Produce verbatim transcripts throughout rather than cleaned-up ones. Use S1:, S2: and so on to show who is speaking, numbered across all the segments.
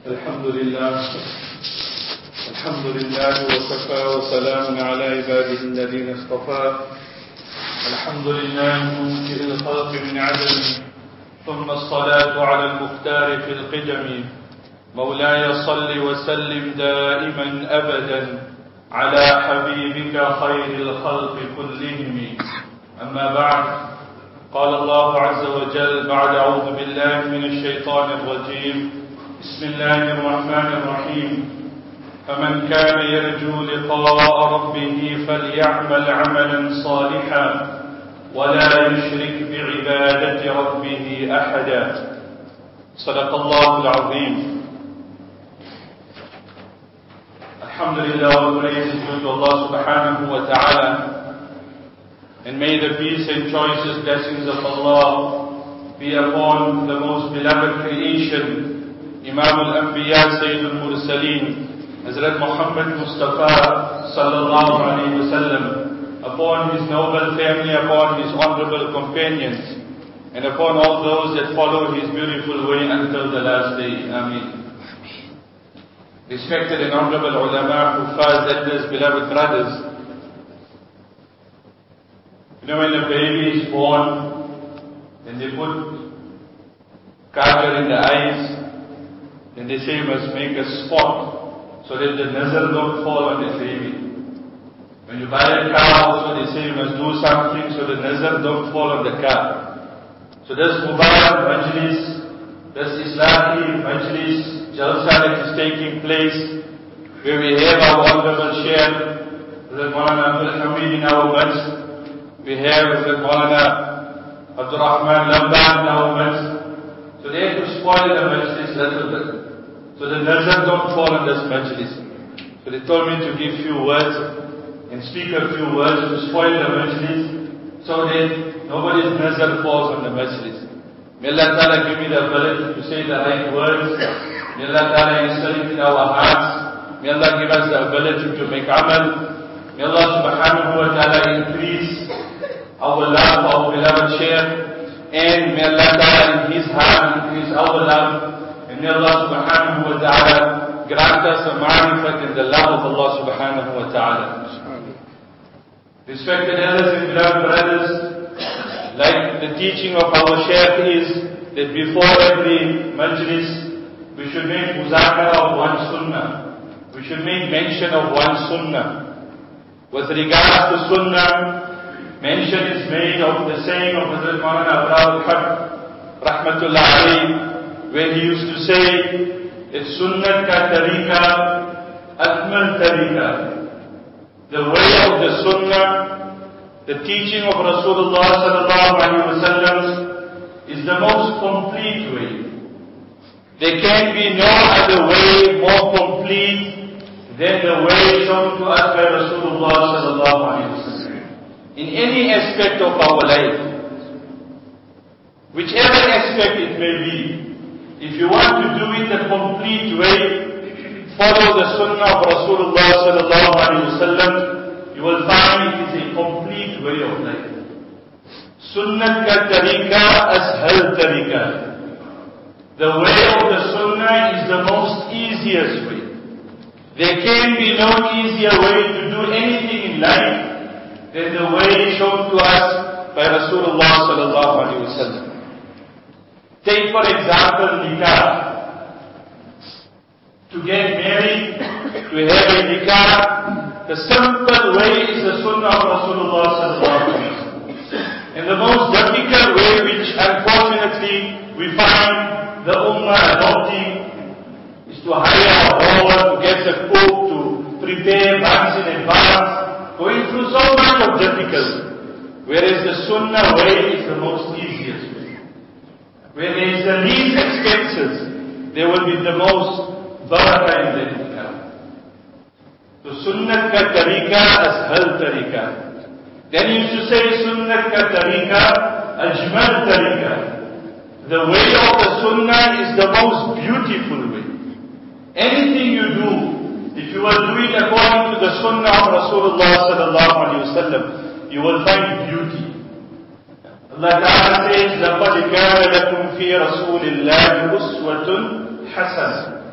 S1: الحمد لله الحمد لله وكفى وسلام على عباده الذين اصطفى. الحمد لله منكر الخلق من عدم، ثم الصلاة على المختار في القدم. مولاي صل وسلم دائما أبدا على حبيبك خير الخلق كلهم. أما بعد، قال الله عز وجل بعد أعوذ بالله من الشيطان الرجيم: بسم الله الرحمن الرحيم. فمن كان يرجو لقاء ربه فليعمل عملا صالحا ولا يشرك بعبادة ربه أحدا. صدق الله العظيم. Alhamdulillah, all praise is due to Allah subhanahu wa ta'ala, and may the peace and choicest blessings of Allah be upon the most beloved creation, Imam al-Anbiya, Sayyid al-Mursaleen, Hazrat Muhammad Mustafa sallallahu alayhi wa sallam, upon his noble family, upon his honorable companions, and upon all those that follow his beautiful way until the last day. Ameen. Respected and honorable ulama, huffaz, elders, beloved brothers, you know, when a baby is born, then they put kajal in the eyes, then they say you must make a spot so that the nazar don't fall on the baby. When you buy a car also, they say you must do something so the nazar don't fall on the car. So this Mubarak Majlis, this Islami Majlis, Jalsa that is taking place, where we have our honorable Shaykh, Hazrat Maulana Abdul Hamid in our midst, we have Hazrat Maulana Abdul Rahman Lamban in our midst. So they have to spoil the Majlis a little bit, so the nazar don't fall on this Majlis. So they told me to give few words and speak a few words to spoil the Majlis, so that nobody's nazar falls on the Majlis. May Allah Ta'ala give me the ability to say the right words. May Allah Ta'ala instill it in our hearts. May Allah give us the ability to make amal. May Allah Subhanahu wa Ta'ala increase our love for our beloved Shaykh. And may Allah Ta'ala in His heart increase our love. And may Allah Subhanahu wa Ta'ala grant us the ma'rifat and the love of Allah Subhanahu wa Ta'ala. Respected elders and beloved brothers, like the teaching of our Shaykh is that before every majlis, we should make muzakara of one sunnah. We should make mention of one sunnah. With regards to sunnah, mention is made of the saying of Hazrat Maulana Abraham al-Haq, rahmatullah alayhi, where he used to say that sunnat ka tariqa, akmal tariqa. The way of the sunnah, the teaching of Rasulullah sallallahu alaihi wasallam is the most complete way. There can be no other way more complete than the way shown to us by Rasulullah sallallahu alaihi wasallam. In any aspect of our life, whichever aspect it may be, if you want to do it a complete way, follow the sunnah of Rasulullah sallallahu alaihi wasallam. You will find it is a complete way of life. Sunnat ka tariqa ashal tariqa. The way of the sunnah is the most easiest way. There can be no easier way to do anything in life than the way shown to us by Rasulullah sallallahu alaihi wasallam. Take for example nikah. To get married, to have a nikah, the simple way is the sunnah of Rasulullah sallallahu alaihi wasallam. And the most difficult way, which unfortunately we find the ummah adopting, is to hire a hall, to get the cook, to prepare months in advance, going through so much of difficulty. Whereas the sunnah way is the most easiest way. Where there is the least expenses, there will be the most barakah in the nikah. So sunnat ka tariqa ashal tariqa. Then you used to say sunnat ka tariqa ajmal tariqa. The way of the sunnah is the most beautiful way. Anything you do, if you will do it according to the sunnah of Rasulullah sallallahu alaihi wasallam, you will find beauty. Allah Ta'ala says, لَقَدْ كَانَ لَكُمْ فِي رَسُولِ اللَّهِ أُسْوَةٌ حَسَنَةٌ.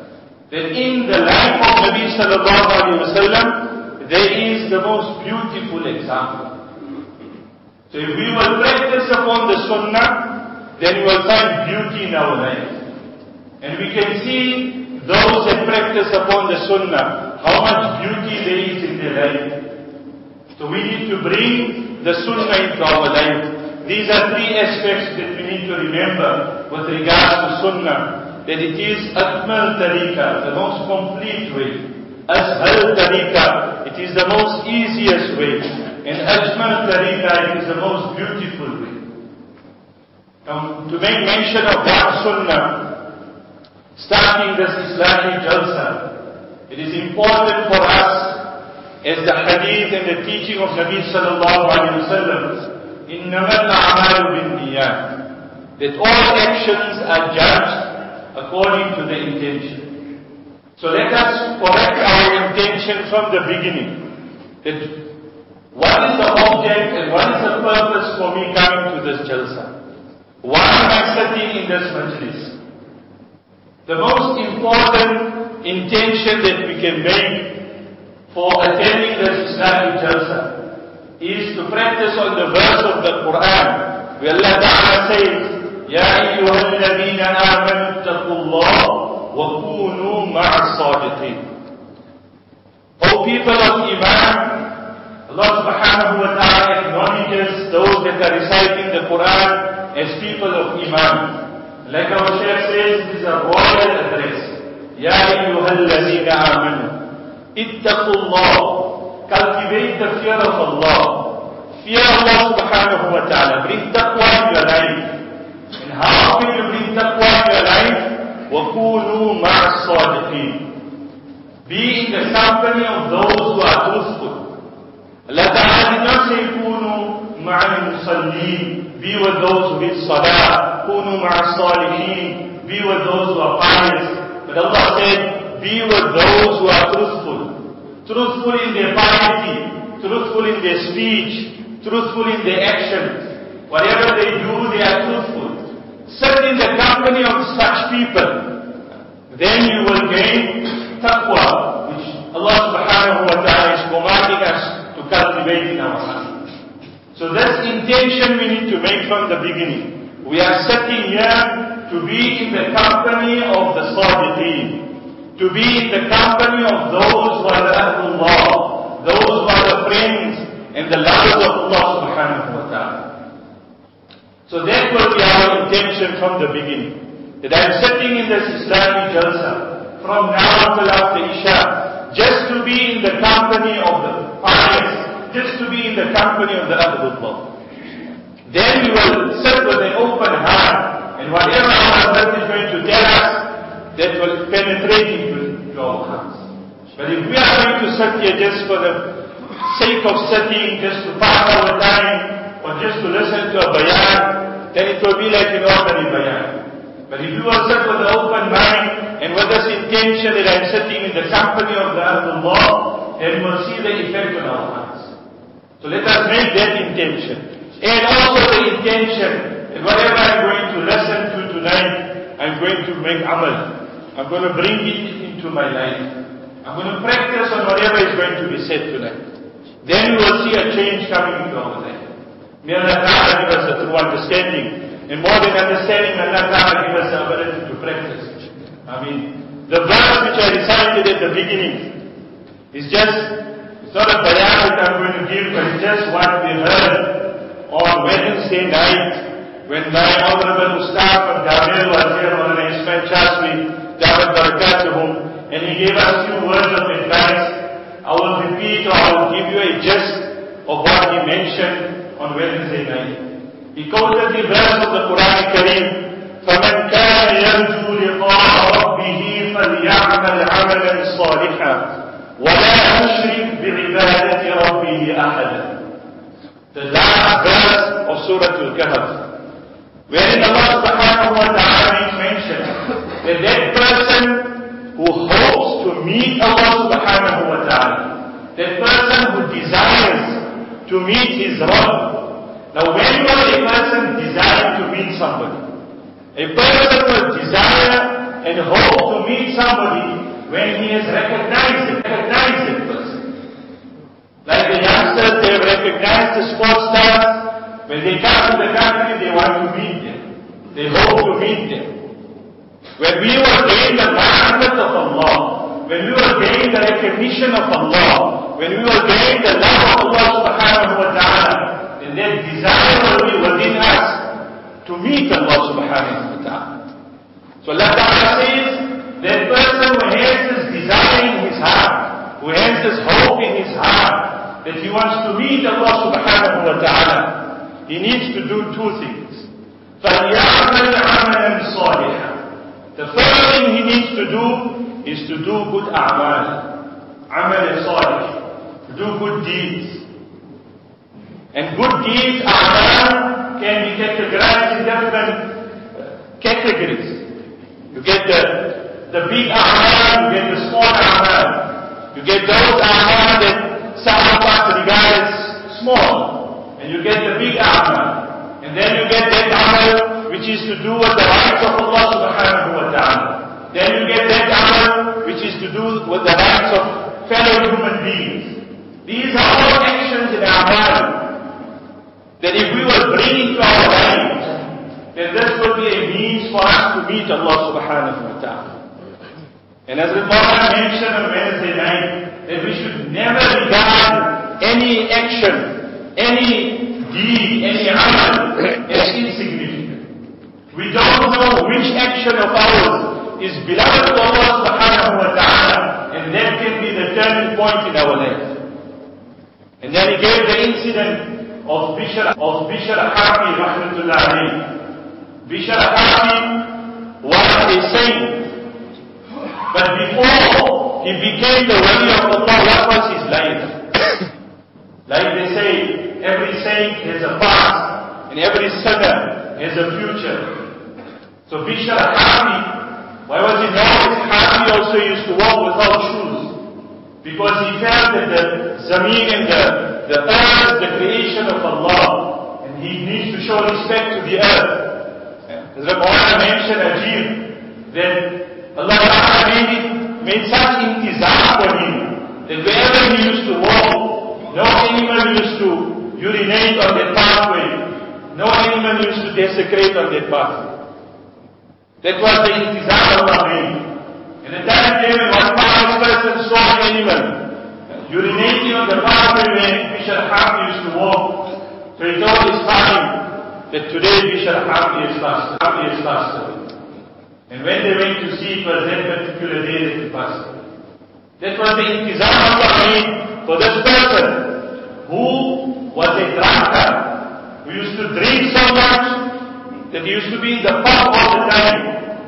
S1: that in the life of Nabi sallallahu alayhi wa sallam, there is the most beautiful example. So if we will practice upon the sunnah, then we will find beauty in our life. And we can see those that practice upon the sunnah, how much beauty there is in their life. So we need to bring the sunnah into our life. These are three aspects that we need to remember with regards to sunnah. That it is Akmal Tariqa, the most complete way. Ashal Tariqa, it is the most easiest way. And Ajmal Tariqa, it is the most beautiful way. Um, to make mention of one sunnah, starting this Islamic Jalsa, it is important for us, as the hadith and the teaching of Nabi sallallahu alayhi wa sallam, إِنَّمَا الْأَعْمَالُ بِالنِّيَّاتِ, that all actions are judged according to the intention. So let us correct our intention from the beginning. That what is the object and what is the purpose for me coming to this jalsa? Why am I sitting in this majlis? The most important intention that we can make for attending this Islamic jalsa is to practice on the verse of the Quran, where Allah Ta'ala says, يا أيها الذين آمنوا اتقوا الله وكونوا مع الصادقين. O people of Iman, Allah subhanahu wa ta'ala acknowledges those that are reciting the Quran as people of Iman. Like our Shaykh says, it is a royal address. يا أيها الذين آمنوا اتقوا الله. Cultivate the fear of Allah. Fear Allah subhanahu wa ta'ala. Bring taqwa in your life. And how can you bring taqwa in your life? وَكُونُوا مَعَ الصَّادِقِينَ. Be in the company of those who are truthful. Allah Ta'ala did not say كُونُوا مَعَ الْمُصَلِّينَ. Be with those who read salah. كُونُوا مَعَ الصَّالِحِينَ. Be with those who are pious. But Allah said, be with those who are truthful. Truthful in their piety. Truthful in their speech. Truthful in their actions. Whatever they do, they are truthful. Sit in the company of such people. Then you will gain taqwa, which Allah subhanahu wa ta'ala is commanding us to cultivate in our heart. So this intention we need to make from the beginning. We are sitting here to be in the company of the Sadiqeen, to be in the company of those who are the Ahlullah, those who are the friends and the lovers of Allah subhanahu wa ta'ala. So that will be our intention from the beginning. That I am sitting in this Islamic Jalsa from now until after Isha, just to be in the company of the pious, just to be in the company of the Ahlullah. Then we will sit with an open heart, and whatever our Lord is going to tell us, that will penetrate into our hearts. But if we are going to sit here just for the sake of sitting, just to pass our time, or just to listen to a bayan, then it will be like an ordinary bayan. But if you will sit with an open mind, and with this intention that I am sitting in the company of the Ahlullah, then we will see the effect on our hearts. So let us make that intention. And also the intention that whatever I am going to listen to tonight, I am going to make amal. I am going to bring it into my life. I am going to practice on whatever is going to be said tonight. Then we will see a change coming into our life. May Allah Ta'ala give us a true understanding. And more than understanding, Allah Ta'ala give us the ability to practice. I mean, the verse which I recited at the beginning is just, it's not a bayan that I'm going to give, but it's just what we heard on Wednesday night when my Honorable Ustaz from Gabriel was here on an Ismail Chaswi, David Barakatuhum, and he gave us few words of advice. I will repeat or I will give you a gist of what he mentioned on Wednesday night. He quoted the verse of the Quran Kareem, فَمَنْ كَانَ يَرْجُو لِقَاءَ رَبِّهِ فَلْيَعْمَلْ عَمَلًا صَالِحًا وَلَا يُشْرِكْ بِعِبَادَةِ رَبِّهِ أَحَدًا. The last verse of Surah Al-Kahf, wherein Allah subhanahu wa ta'ala makes mention that that person who hopes to meet Allah subhanahu wa ta'ala, that person who desires to meet his Rabb. Now when will a person desire to meet somebody? A person will desire and hope to meet somebody when he has recognized it, recognized it first. Like the youngsters, they have recognized the sports stars. When they come to the country, they want to meet them. They hope to meet them. When we will gain the ma'rifat of Allah, when we will gain the recognition of Allah, when we will gain the love of Allah subhanahu wa ta'ala, then that desire will be within us to meet Allah subhanahu wa ta'ala. So Allah Ta'ala says, that person who has this desire in his heart, who has this hope in his heart, that he wants to meet Allah subhanahu wa ta'ala, he needs to do two things. فَلْيَعْمَلْ عَمَلًا صَالِحًا. The first thing he needs to do is to do good a'mal, amal salih, to do good deeds. And good deeds, a'mal, can be categorized in different categories. You get the, the big a'mal, you get the small a'mal. You get those a'mal that some of us regard as small. And you get the big a'mal. And then you get that amal which is to do with the rights of Allah subhanahu wa ta'ala. Then you get that amal which is to do with the rights of fellow human beings. These are all actions in our life that if we will bring into our lives, then this will be a means for us to meet Allah subhanahu wa ta'ala. And as the Prophet mentioned on Wednesday night, that we should never regard any action, any deed, any amal as insignificant. We don't know which action of ours is beloved to Allah subhanahu wa ta'ala, and that can be the turning point in our life. And then he gave the incident of Bishr, of Bishr Hafi rahmatullah alayhi. Bishr Hafi was a saint, but before he became the wali of Allah, what was his life? Like they say, every saint has a past, and every sinner has a future. So Bishr Hafi, why was he known? Hafi also used to walk without shoes, because he felt that the zameen and the, the earth is the creation of Allah, and he needs to show respect to the earth. As the Quran mentioned, Ajib, that Allah Ta'ala made, it, made such intizam for him, that wherever he used to walk, no animal used to urinate on that pathway, no animal used to desecrate on that pathway. That was the intizam Allah made. And the time came when one pious person saw an animal urinating on the pathway where Bishr Hafi used to walk. So he told his family that today Bishr Hafi is fasted. Hafi is fasted. And when they went to see, it was that particular day that he fasted. That was the intizam Allah made for this person who was a drunkard, who used to drink so much that he used to be in the pub all the time.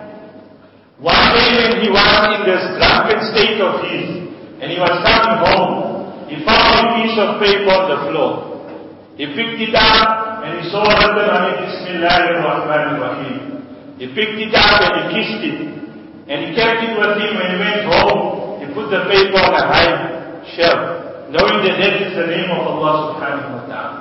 S1: One day when he was in this drunken state of his, and he was coming home, he found a piece of paper on the floor. He picked it up and he saw written on it, Bismillahirrahmanirrahim. He picked it up and he kissed it. And he kept it with him. When he went home, he put the paper on a high shelf, knowing that that is the name of Allah subhanahu wa ta'ala.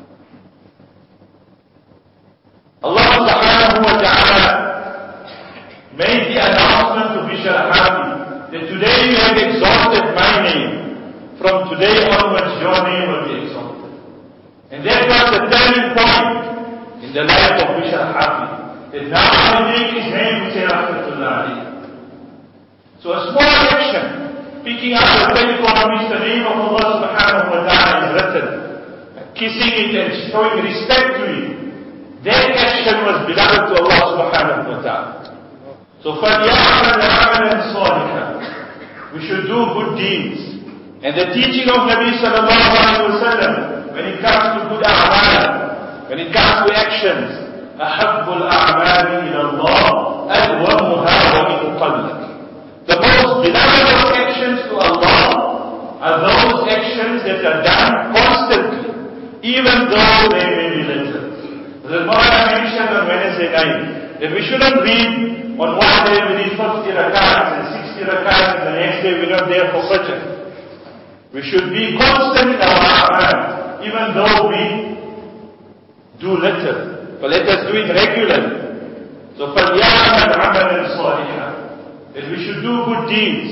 S1: Allah subhanahu wa ta'ala made the announcement to Bishr Hafi that today you have exalted my name. From today onwards your name will be exalted. And that was the turning point in the life of Bishr Hafi. That now I make his name to say rahmatullah alayhi. So a small action, picking up the telephone on which the name of Allah subhanahu wa ta'ala is written, kissing it and showing respect to it, that action was beloved to Allah subhanahu wa ta'ala. So فَلْيَعْمَلْ عَمَلًا صَالِحًا. We should do good deeds. And the teaching of Nabi sallallahu alayhi wa sallam, when it comes to good a'mal, when it comes to actions, أَحَبُّ الْأَعْمَالِ إِلَى اللَّهِ أَدْوَمُهَا وَإِنْ قَلَّتْ. The most beloved of actions to Allah are those actions that are done constantly, even though they may be little. The Prophet mentioned on Wednesday night that we shouldn't read on one day we read fifty rakats and sixty rakats and the next day we're not there for Fajr. We should be constant in our a'mal, even though we do little. But let us do it regularly. So فَلْيَعْمَلْ عَمَلًا صَالِحًا. That we should do good deeds.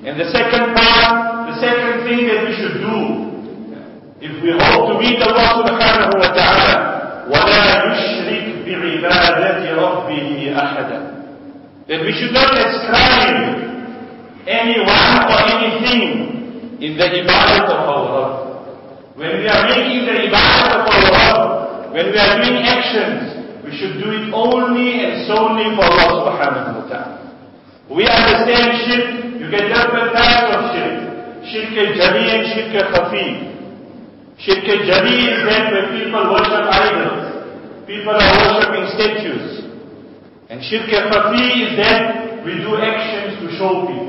S1: And the second part, the second thing that we should do, if we hope to meet Allah subhanahu wa ta'ala, وَلَا يُشْرِكْ بِعِبَادَةِ رَبِّهِ أَحَدًا, that we should not ascribe anyone or anything in the ibadat of our Rabb. When we are making the ibadat of our Rabb, when we are doing actions, we should do it only and solely for Allah subhanahu wa ta'ala. We understand shirk, you get different types of shirk. Shirk al-jali and shirk al-khafi. Shirk al-jali is that where people worship idols. People are worshipping statues. And shirk al-khafi is that we do actions to show people.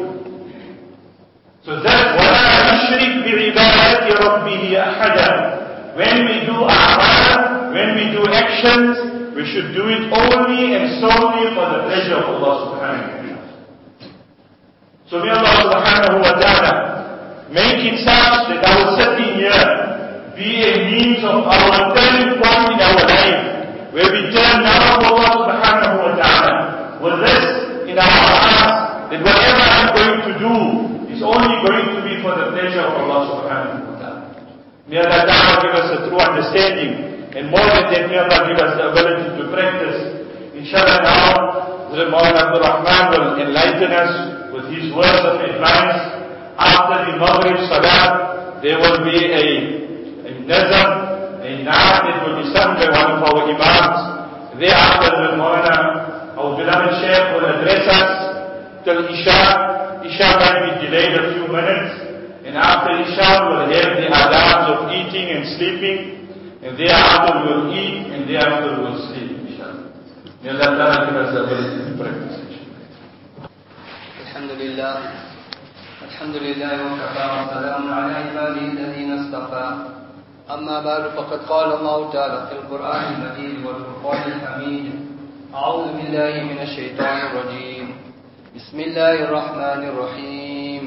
S1: So that's وَلَا يُشْرِكْ بِعِبَادَةِ رَبِّهِ أَحَدًا. When we do a'mal, when we do actions, we should do it only and solely for the pleasure of Allah subhanahu wa ta'ala. So may Allah subhanahu wa ta'ala make it such that our sitting here be a means of our turning point in our life, where we turn now to Allah subhanahu wa ta'ala with this in our hearts, that whatever I'm going to do is only going to be for the pleasure of Allah subhanahu wa ta'ala. May Allah ta'ala give us a true understanding, and more than that, may Allah give us the ability to practice. Inshallah now, Hazrat Maulana Abdul Rahman will enlighten us with his words of advice. After the Maghrib Salah, there will be a, a nazam, a naam that will be sung by one of our imams. Thereafter, Hazrat Maulana, our beloved Shaykh, will address us till Isha. Isha might be delayed a few minutes, and after Isha we'll have the adabs of eating and sleeping, and thereafter we'll eat, and thereafter we'll sleep, inshallah. May Allah Ta'ala give us the ability to practice, inshallah.
S2: Alhamdulillah. Alhamdulillah wa kafa wa salamun ala ibadihi alladhina istafa. Amma ba'du, faqad qala Allah Ta'ala fil Qur'an al-Majid wal Furqan al-Hamid. A'udhu billahi minash shaitanir rajim. بسم الله الرحمن الرحيم.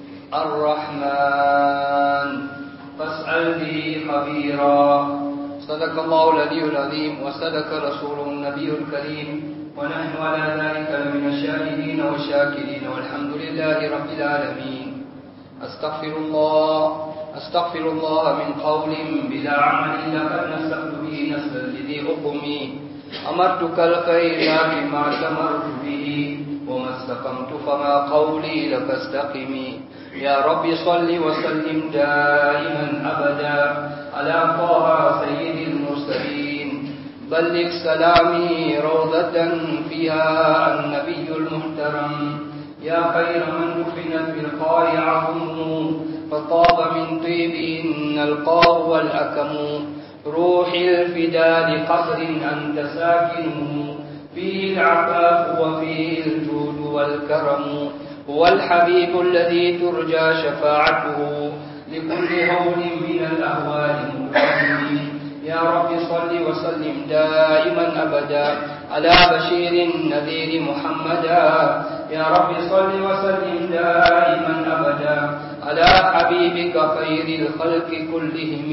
S2: الرحمن فاسأل به خبيرا. صدق الله العلي العظيم وصدق رسوله النبي الكريم، ونحن على ذلك من الشاهدين والشاكرين، والحمد لله رب العالمين. أستغفر الله أستغفر الله من قول بلا عمل لقد نسبت به نسبا لذي أقمي. أمرتك الخير بما تمرت به، وما استقمت فما قولي لك استقمي. يا رب صل وسلم دائما أبدا على طه سيد المرسلين. بلغ سلامي روضة فيها النبي المحترم. يا خير من دفنت بالقاع عظمه، فطاب من طيبهن القاع والأكم. روحي الفداء لقصر أنت ساكنه، فيه العفاف وفيه الجود والكرم. هو الحبيب الذي ترجى شفاعته لكل هول من الأهوال مكرم. يا رب صل وسلم دائما أبدا على بشير النذير محمدا. يا رب صل وسلم دائما أبدا على حبيبك خير الخلق كلهم.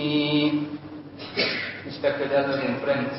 S2: Respected elders and friends,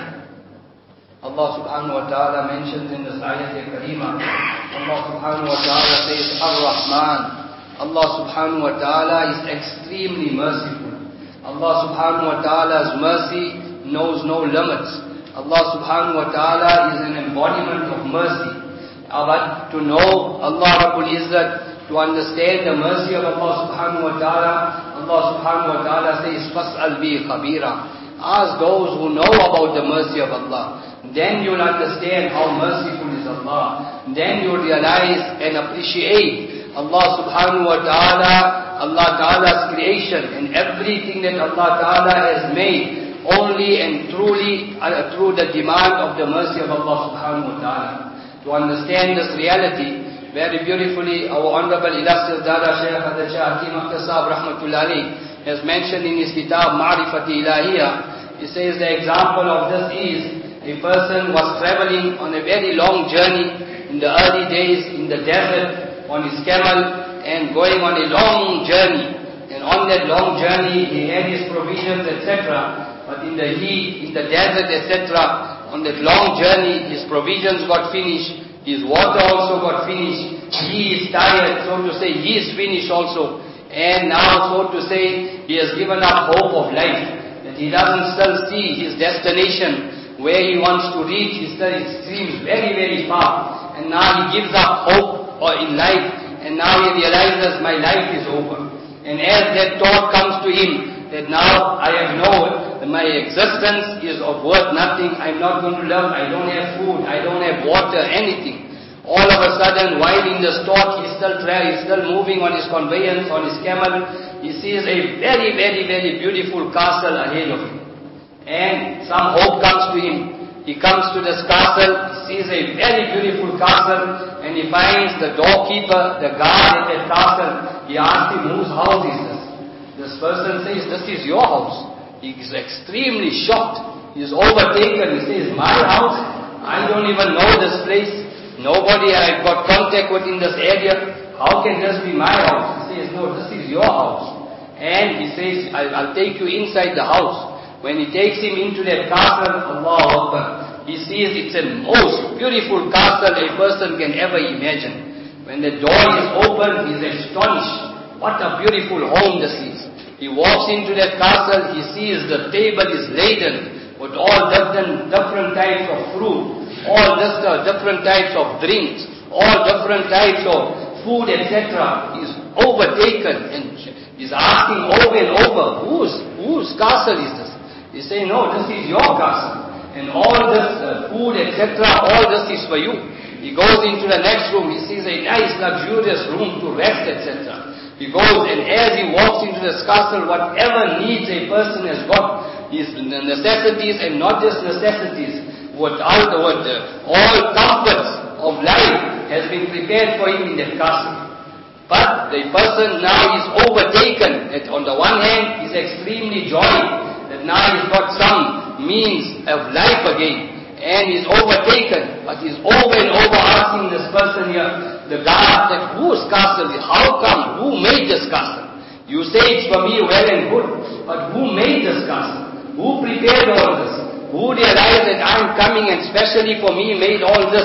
S2: Allah subhanahu wa ta'ala mentions in this ayat al-Karima, Allah subhanahu wa ta'ala says, Ar-Rahman. Allah subhanahu wa ta'ala is extremely merciful. Allah subhanahu wa ta'ala's mercy knows no limits. Allah subhanahu wa ta'ala is an embodiment of mercy. But to know Allah Rabbul Izzat, to understand the mercy of Allah subhanahu wa ta'ala, Allah subhanahu wa ta'ala says, Fas'al bi khabira. Ask those who know about the mercy of Allah. Then you'll understand how merciful is Allah. Then you'll realize and appreciate Allah subhanahu wa ta'ala, Allah ta'ala's creation, and everything that Allah ta'ala has made only and truly uh, through the demand of the mercy of Allah subhanahu wa ta'ala. To understand this reality, very beautifully our Honorable Illustrious Dada Shaykh Hazrat Shah Hakeem Akhtar Sahab Rahmatullahi Alayhi has mentioned in his kitab Ma'rifati Ilahiyah. He says the example of this is, a person was traveling on a very long journey in the early days in the desert on his camel and going on a long journey. And on that long journey he had his provisions, et cetera. But in the heat, in the desert, et cetera, on that long journey his provisions got finished, His water also got finished. He is tired, so to say, he is finished also. And now, so to say, he has given up hope of life. That he doesn't still see his destination, where he wants to reach. He still, it seems very, very far. And now he gives up hope in life. And now he realizes my life is over. And as that thought comes to him, that now I have known that my existence is of worth nothing, I'm not going to live, I don't have food, I don't have water, anything. All of a sudden, while in the store, he's still trying, he's still moving on his conveyance, on his camel, he sees a very, very, very beautiful castle ahead of him. And some hope comes to him. He comes to this castle, he sees a very beautiful castle, and he finds the doorkeeper, the guard at that castle. He asks him, whose house is this? This person says, this is your house. He is extremely shocked. He is overtaken. He says, my house? I don't even know this place. Nobody I've got contact with in this area. How can this be my house? He says, no, this is your house. And he says, I'll, I'll take you inside the house. When he takes him into that castle, Allahu Akbar, he sees it's a most beautiful castle a person can ever imagine. When the door is open, he's astonished. What a beautiful home this is. He walks into that castle, he sees the table is laden with all different, different types of fruit, all this, uh, different types of drinks, all different types of food, et cetera. He's overtaken and he's asking over and over, whose, whose castle is this? He say, no, this is your castle. And all this uh, food, et cetera, all this is for you. He goes into the next room, he sees a nice, luxurious room to rest, et cetera. He goes, and as he walks into this castle, whatever needs a person has got, his necessities and not just necessities, what all, the, what the, all comforts of life has been prepared for him in that castle. But the person now is overtaken. That on the one hand, he's extremely joyful that now he's got some means of life again. And he's overtaken, but he's over and over asking this person here, the guard, that whose castle is, how come, who made this castle? You say it's for me, well and good, but who made this castle? Who prepared all this? Who realized that I'm coming and specially for me made all this?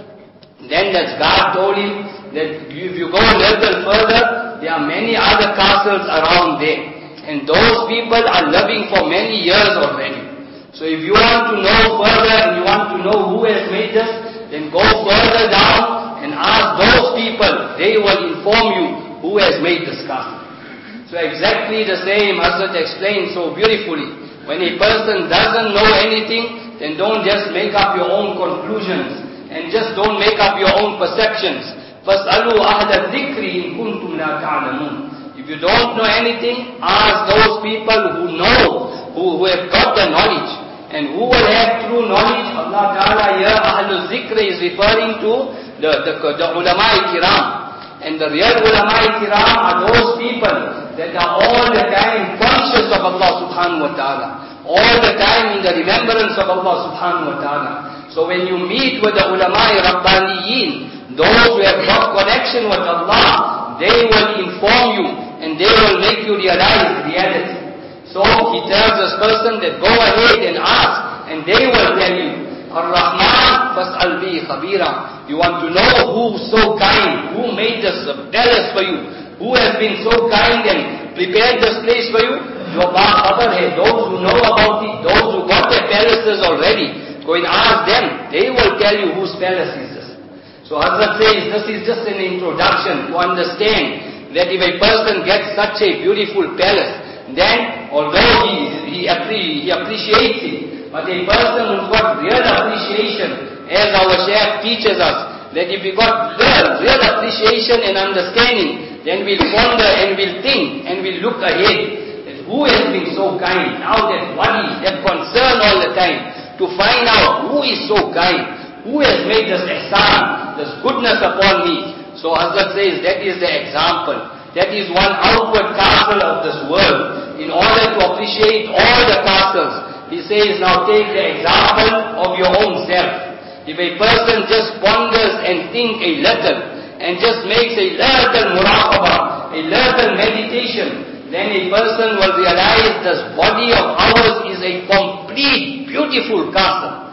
S2: Then that guard told him that if you go a little further, there are many other castles around there. And those people are living for many years already. So if you want to know further and you want to know who has made this, then go further down and ask those people. They will inform you who has made this castle. So exactly the same Hazrat explained so beautifully. When a person doesn't know anything, then don't just make up your own conclusions and just don't make up your own perceptions. فَاسْأَلُوا أَهْلَ الذِّكْرِ إِن كُنْتُمْ لَا تَعْلَمُونَ. If you don't know anything, ask those people who know, who, who have got the knowledge. And who will have true knowledge? Allah Ta'ala here, Ahlul Zikr is referring to the, the, the ulama kiram. And the real ulama kiram are those people that are all the time conscious of Allah Subhanahu Wa Ta'ala. All the time in the remembrance of Allah Subhanahu Wa Ta'ala. So when you meet with the ulama Rabbaniyin, those who have got connection with Allah, they will inform you and they will make you realize reality. So he tells this person that go ahead and ask, and they will tell you, Ar-Rahman fas'al bi khabira. You want to know who's so kind, who made this palace for you, who has been so kind and prepared this place for you? Your Baba hai, those who know about it, those who got their palaces already, go and ask them. They will tell you whose palace is this. So Hazrat says, this is just an introduction to understand that if a person gets such a beautiful palace, then, although he, he, appre he appreciates it, but a person who's got real appreciation, as our Shaykh teaches us, that if we got real, real appreciation and understanding, then we'll ponder and we'll think and we'll look ahead, that who has been so kind, now that worry, that concern all the time, to find out who is so kind, who has made this ihsan, this goodness upon me. So Hazrat says, that is the example. That is one outward castle of this world. In order to appreciate all the castles, he says, now take the example of your own self. If a person just ponders and think a little, and just makes a little muraqabah, a little meditation, then a person will realize this body of ours is a complete, beautiful castle.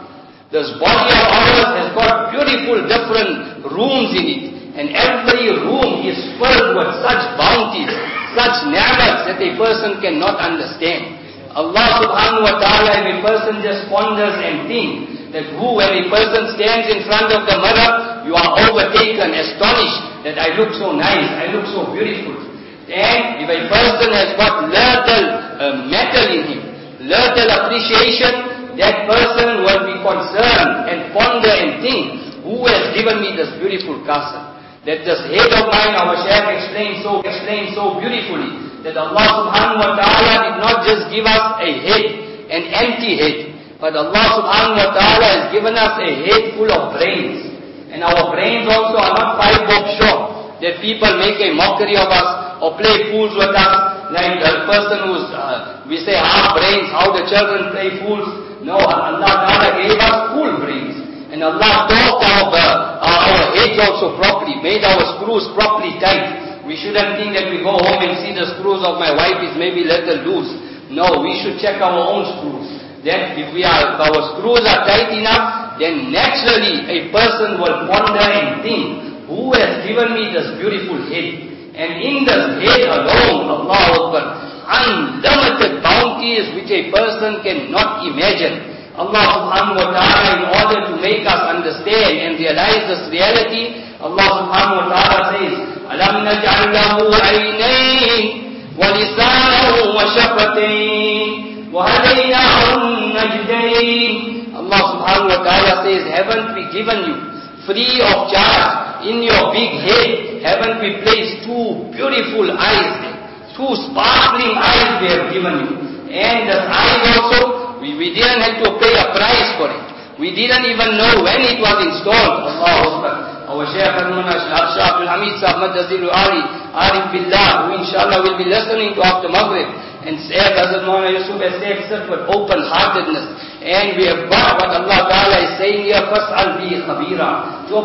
S2: This body of ours has got beautiful different rooms in it. And every room is filled with such bounties, such ni'mats that a person cannot understand. Allah subhanahu wa ta'ala, if a person just ponders and thinks that who, when a person stands in front of the mirror, you are overtaken, astonished that I look so nice, I look so beautiful. And if a person has got little uh, metal in him, little appreciation, that person will be concerned and ponder and think, who has given me this beautiful castle? That this head of mine, our Shaykh explained so, explained so beautifully, that Allah subhanahu wa ta'ala did not just give us a head, an empty head, but Allah subhanahu wa ta'ala has given us a head full of brains. And our brains also are not five bob short, that people make a mockery of us, or play fools with us, like a person who's, uh, we say half brains, how the children play fools. No, Allah ta'ala gave us full brains. And Allah taught our, uh, our heads also properly, made our screws properly tight. We shouldn't think that we go home and see the screws of my wife is maybe little loose. No, we should check our own screws. Then if we are, if our screws are tight enough, then naturally a person will ponder and think, who has given me this beautiful head? And in this head alone, Allah Akbar, unlimited bounties which a person cannot imagine. Allah subhanahu wa ta'ala, in order to make us understand and realize this reality, Allah subhanahu wa ta'ala says, أَلَمْ نَجْعَلْ لَهُ عَيْنَيْنِ وَلِسَانًا وَشَفَتَيْنِ وَهَدَيْنَاهُ النَّجْدَيْنِ. Allah subhanahu wa ta'ala says, haven't we given you free of charge in your big head, haven't we placed two beautiful eyes there, two sparkling eyes we have given you. And the eyes also, We, we didn't have to pay a price for it. We didn't even know when it was installed. Allahu Akbar. Our Shaykh Abdul Hamid Sahib Madazil Ali, Arif Billah, who inshallah will be listening to after Maghrib. And Shaykh Hazrat Maulana Yusuf has said with open-heartedness. And we have got what Allah Ta'ala is saying here, Fas'al bi khabira. So,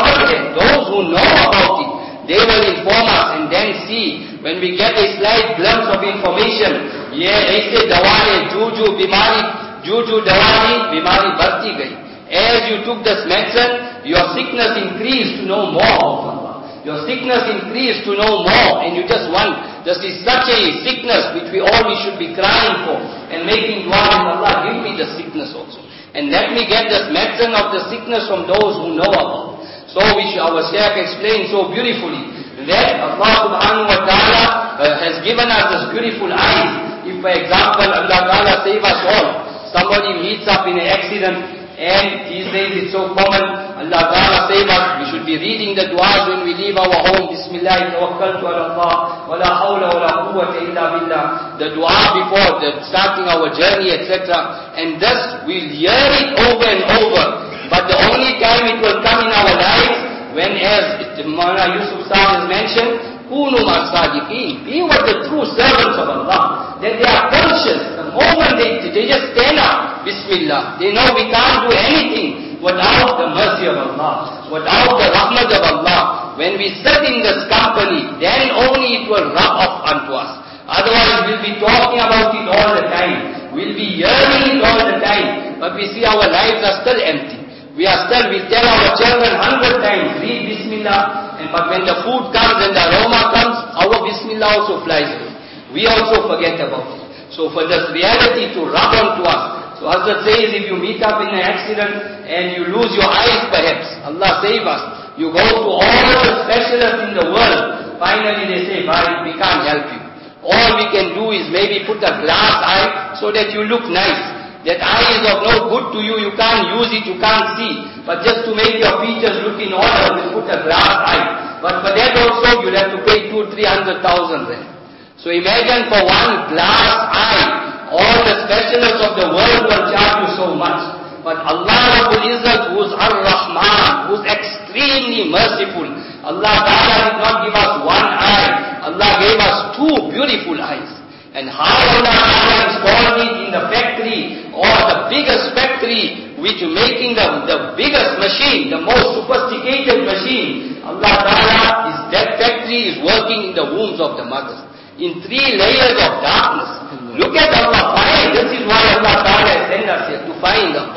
S2: those who know about it, they will inform us and then see. When we get a slight glimpse of information, yeah, aise dawaye juju bimari, juju dawani bimari barti gayi. As you took this medicine, your sickness increased to know more of Allah. Your sickness increased to know more, and you just want, this is such a sickness which we all we should be crying for and making dua, and Allah give me the sickness also. And let me get this medicine of the sickness from those who know about. So which our Shaykh explained so beautifully, that Allah subhanahu wa ta'ala uh, has given us this beautiful eyes. If for example Allah ta'ala save us all, somebody meets up in an accident, and these days it's so common, Allah ta'ala save us, we should be reading the du'as when we leave our home, Bismillah, tawakkaltu ala Allah, wa la hawla wa la quwwata illa billah, the du'a before the starting our journey, et cetera. And thus we'll hear it over and over, but the only time it will come in our lives, when as Maulana Yusuf Sahib has mentioned, Kunu ma'as-sadiqeen, be with the true servants of Allah, that they are conscious, the moment they, they just stand up, Bismillah, they know we can't do anything without the mercy of Allah, without the rahmat of Allah. When we sit in this company, then only it will rub off unto us. Otherwise we'll be talking about it all the time, we'll be yearning it all the time, but we see our lives are still empty. We are still, we tell our children hundred times, read Bismillah, and but when the food comes and the aroma comes, our Bismillah also flies away. We also forget about it. So for this reality to rub onto us, so Hazrat says, if you meet up in an accident and you lose your eyes perhaps, Allah save us, you go to all the specialists in the world, finally they say, bhai, we can't help you. All we can do is maybe put a glass eye so that you look nice. That eye is of no good to you, you can't use it, you can't see. But just to make your features look in order, we'll put a glass eye. But for that also, you'll have to pay two, three hundred thousand rand. So imagine for one glass eye, all the specialists of the world will charge you so much. But Allah Rabbul Izzat, who's Ar-Rahman, who's extremely merciful, Allah Ta'ala did not give us one eye, Allah gave us two beautiful eyes. And how Allah Ta'ala installed it in the factory, or the biggest factory, which making the, the biggest machine, the most sophisticated machine, Allah Ta'ala, is, that factory is working in the wombs of the mothers, in three layers of darkness. Look at Allah, find, this is why Allah Ta'ala has sent us here, to find Allah.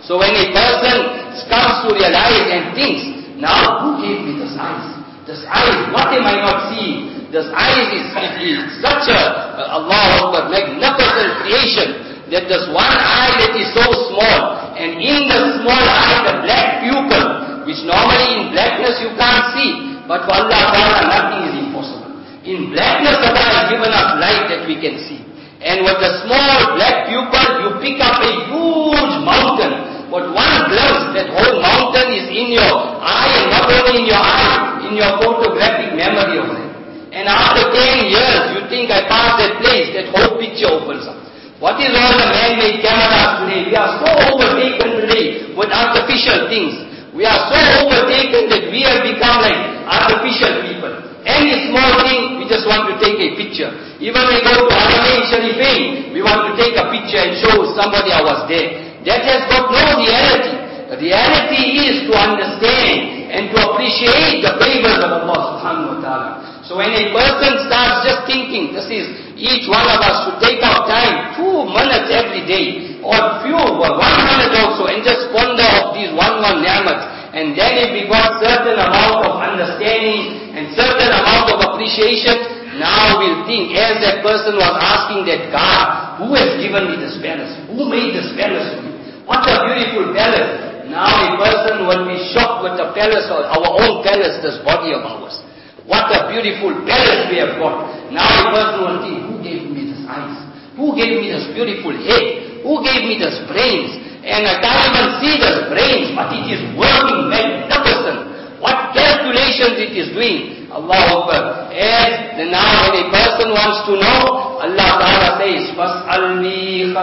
S2: So when a person comes to realize and thinks, now who gave me this eyes? This eyes, what am I not seeing? This eyes is, it is such a, uh, Allah Akbar, magnificent creation, that this one eye that is so small, and in the small eye, the black pupil, which normally in blackness you can't see, but for Allah Ta'ala nothing is impossible. In blackness Allah has given us light that we can see. And with the small black pupil, you pick up a huge mountain. But one glimpse, that whole mountain is in your eye, and not only in your eye, in your photographic memory of it. And after ten years, you think I passed that place, that whole picture opens up. What is all the man-made cameras today? We are so overtaken today with artificial things. We are so overtaken that we have become like artificial people. Any small thing, we just want to take a picture. Even we go to Haramain Sharifain, we want to take a picture and show somebody I was there. That has got no reality. The reality is to understand and to appreciate the favors of Allah subhanahu wa ta'ala. So when a person starts just thinking, this is, each one of us should take our time, two minutes every day, or few, one minute also, and just ponder of these one one ni'mat. And then if we got certain amount of understanding and certain amount of appreciation, now we'll think, as that person was asking that God, who has given me this palace? Who made this palace for me? What a beautiful palace. Now a person will be shocked with the palace, or our own palace, this body of ours. What a beautiful palace we have got. Now a person will think, who gave me this eyes? Who gave me this beautiful head? Who gave me this brains? And I can't even see this brains, but it is working magnificent. What calculations it is doing. Allahu Akbar. As the now when a person wants to know, Allah Ta'ala says, فَاسْأَلْنِي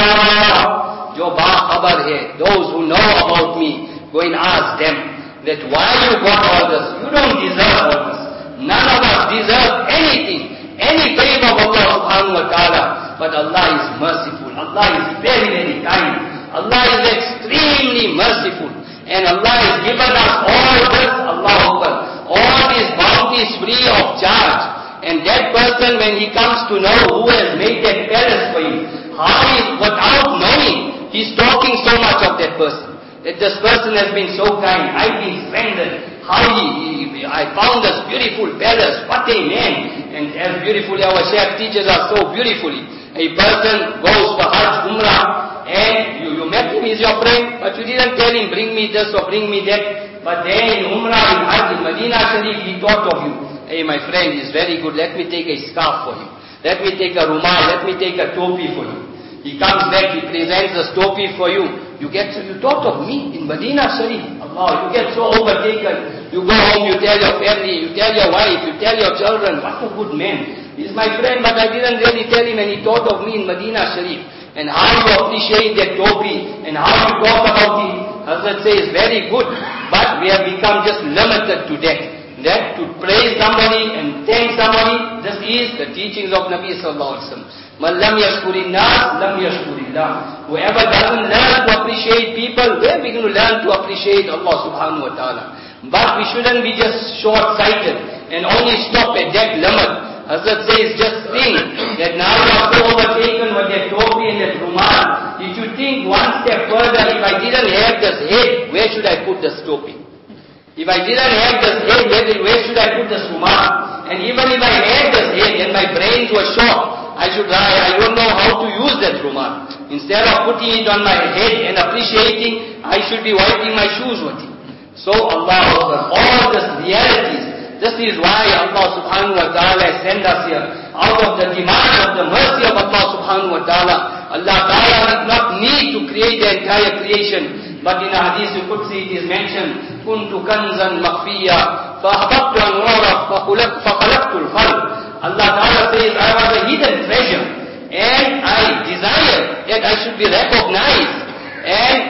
S2: خَبِيرًا. Jo ba-khabar hai, those who know about me, go and ask them, that why you got all this? You don't deserve all this. None of us deserve anything, any favor of Allah Subhanahu wa Ta'ala. But Allah is merciful. Allah is very, very kind. Allah is extremely merciful. And Allah has given us all this, Allah Akbar, all these bounties free of charge. And that person, when he comes to know who has made that palace for him, how is, without knowing, he's talking so much of that person. That this person has been so kind, I've been friended. How he, he, I found this beautiful palace, what a man. And as beautifully our Shaykh teaches us so beautifully. A person goes for Hajj, Umrah, and you, you met him, he's your friend, but you didn't tell him, bring me this or bring me that. But then in Umrah, in Hajj, in Medina Sharif, he thought of you. Hey, my friend, he's very good, let me take a scarf for you. Let me take a rumal, let me take a topi for you. He comes back, he presents a topi for you. You get, so you thought of me in Medina Sharif. Allah, you get so overtaken. You go home, you tell your family, you tell your wife, you tell your children, what a good man. He's my friend, but I didn't really tell him, and he thought of me in Medina Sharif. And how you appreciate that topi, and how you talk about it, Hazrat says, very good. But we have become just limited to that. That to praise somebody and thank somebody, this is the teachings of Nabi Sallallahu Alaihi Wasallam. Man lam yashkurin nas, lam yashkurillah. Whoever doesn't learn to appreciate people, where are we going to learn to appreciate Allah Subhanahu Wa Ta'ala? But we shouldn't be just short-sighted and only stop at that limit. Hazrat says, just think that now you are so overtaken with that topi and that rumal. If you think one step further, if I didn't have this head, where should I put this topi? If I didn't have this head, where should I put this rumal? And even if I had this head and my brains were short, I should, I, I don't know how to use that rumal. Instead of putting it on my head and appreciating, I should be wiping my shoes with it. So Allah, all these realities, this is why Allah subhanahu wa ta'ala has sent us here. Out of the demand of the mercy of Allah subhanahu wa ta'ala, Allah ta'ala did not need to create the entire creation. But in a hadith Qudsi it is mentioned, Kuntu kanzan makhfiya, fa'ahbabtu anwara, fa'khalaqtu al-khalq. Allah ta'ala says, I was a hidden treasure, and I desired that I should be recognized. And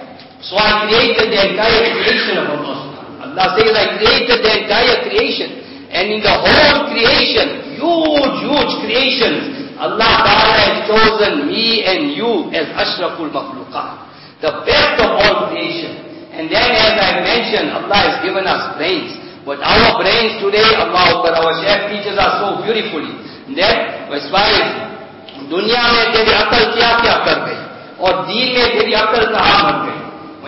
S2: so I created the entire creation of Allah. Allah says, I created the entire creation. And in the whole creation, huge, huge creations, Allah Ta'ala has chosen me and you as Ashraful Makhluqat, the best of all creation. And then as I mentioned, Allah has given us brains. But our brains today, Allah, but our Shaykh teaches us so beautifully, that as far as दुनिया में तेरी अकल क्या क्या कर गई और दीन में तेरी अकल कहाँ मर गई.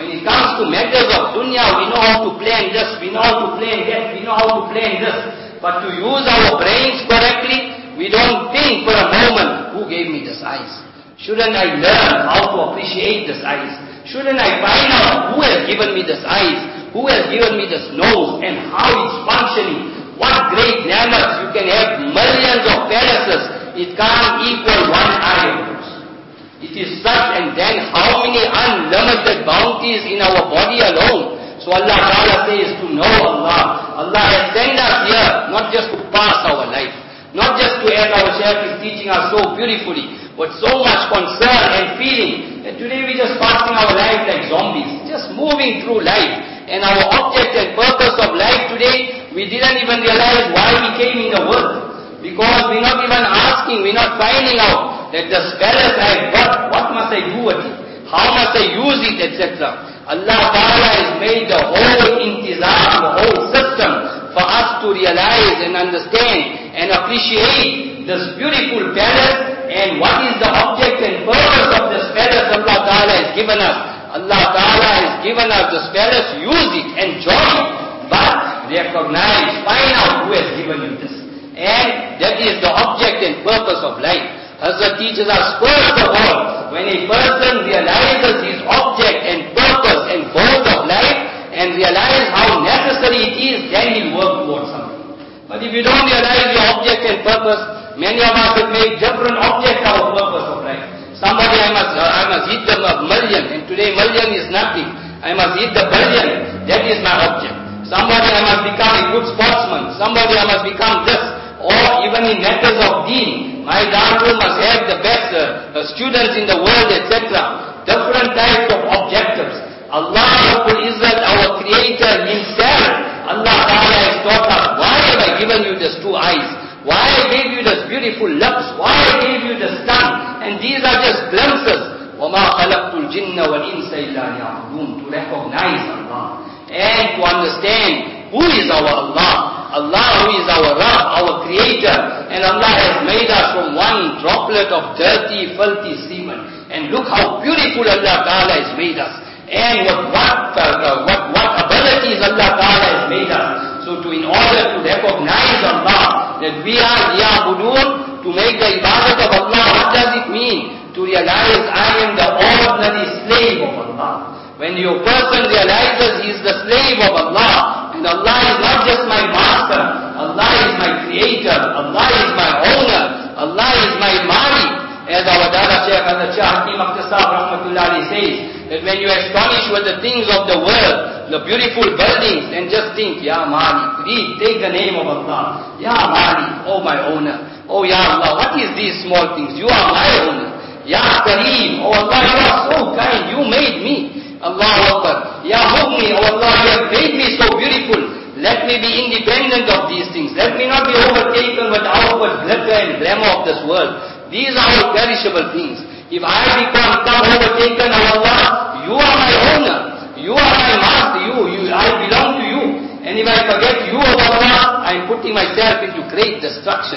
S2: When it comes to matters of dunya, we know how to plan this, we know how to plan that, we know how to plan this. But to use our brains correctly, we don't think for a moment, who gave me this eyes? Shouldn't I learn how to appreciate this eyes? Shouldn't I find out who has given me this eyes? Who has given me this nose? And how it's functioning? What great ni'mat! You can have millions of palaces. It can't equal one eye of yours. It is such, and then how many unlimited bounties in our body alone. So Allah Ta'ala says to know Allah. Allah has sent us here, not just to pass our life. Not just to, as our Shaykh is teaching us so beautifully, but so much concern and feeling that today we're just passing our life like zombies, just moving through life. And our object and purpose of life today, we didn't even realize why we came in the world. Because we're not even asking, we're not finding out that the palace I got, what must I do with it? How must I use it, et cetera. Allah Ta'ala has made the whole intizam, the whole system for us to realize and understand and appreciate this beautiful palace and what is the object and purpose of this palace Allah Ta'ala has given us. Allah Ta'ala has given us this palace, use it, enjoy it, but recognize, find out who has given you this. And that is the object and purpose of life. Hazrat teaches us first of all, when a person realizes his object and purpose and goals of life and realize how necessary it is, then he'll work towards something. But if you don't realize your object and purpose, many of us have made different objects our purpose of life. Somebody, I must, uh, I must hit the million, and today million is nothing. I must hit the billion, that is my object. Somebody, I must become a good sportsman. Somebody, I must become this. Or even in matters of deen, my darul must have the best uh, uh, students in the world, et cetera. Different types of objectives. Allah Rabbul Izzat, our Creator Himself, Allah Ta'ala has taught us, why have I given you these two eyes? Why I gave you these beautiful lips? Why I gave you this tongue? And these are just glimpses. وَمَا خَلَقْتُ الْجِنَّ وَالْإِنسَ إِلَّا لِيَعْبُدُونَ. To recognize Allah and to understand who is our Allah. Allah who is our Rabb, our Creator. And Allah has made us from one droplet of dirty, filthy semen. And look how beautiful Allah Ta'ala has made us. And what, what, uh, what, what abilities Allah Ta'ala has made us. So to, in order to recognize Allah, that we are Ya'budun, to make the ibadat of Allah, what does it mean? To realize I am the ordinary slave of Allah. When your person realizes he is the slave of Allah, and Allah is not just my master, Allah is my creator, Allah is my owner, Allah is my mali. As our Dada Shaykh Hazrat Shah Hakim Akhtasab Rahmatullah Ali says, that when you are astonished with the things of the world, the beautiful buildings, and just think, Ya Mali, read, take the name of Allah. Ya Mali, oh my owner. Oh Ya Allah, what is these small things? You are my owner. Ya Kareem, oh Allah, you are so kind, you made me. Allahu Akbar. Ya Mughni, oh Allah, you have made me so beautiful. Let me be independent of these things. Let me not be overtaken with outward glitter and glamour of this world. These are all perishable things. If I become, become overtaken, oh Allah, you are my owner. You are my master. You, you, I belong to you. And if I forget you, oh Allah, I am putting myself into great destruction.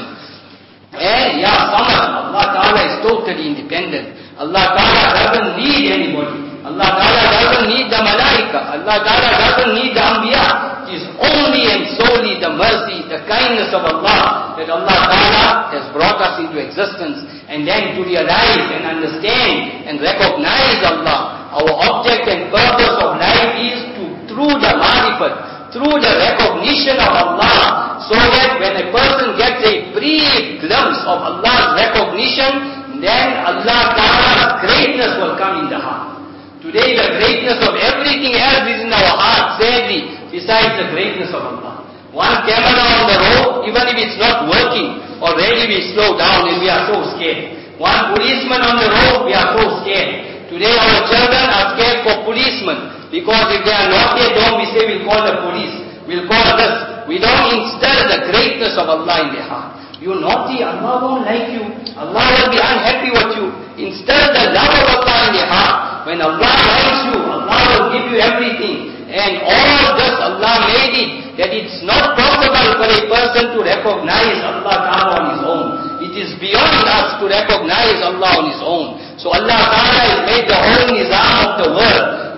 S2: And Ya Samad, Allah Ta'ala is totally independent. Allah Ta'ala doesn't need anybody. Allah Ta'ala doesn't need the malaika. Allah Ta'ala doesn't need the anbiya. It is only and solely the mercy, the kindness of Allah that Allah Ta'ala has brought us into existence. And then to realize and understand and recognize Allah. Our object and purpose of life is to, through the marifat, through the recognition of Allah, so that when a person gets a brief glimpse of Allah's recognition, then Allah Ta'ala's greatness will come in the heart. Today the greatness of everything else is in our heart, sadly, besides the greatness of Allah. One camera on the road, even if it's not working, already we slow down and we are so scared. One policeman on the road, we are so scared. Today our children are scared for policemen, because if they are not at home, we say we'll call the police, we'll call this. We don't instill the greatness of Allah in their heart. You're naughty, Allah won't like you. Allah will be unhappy with you. Instill the love of Allah in their heart. When Allah likes you, Allah will give you everything. And all this Allah made it, that it's not possible for a person to recognize Allah Ta'ala on his own. It is beyond us to recognize Allah on his own. So Allah Ta'ala has made the whole nizam of the world.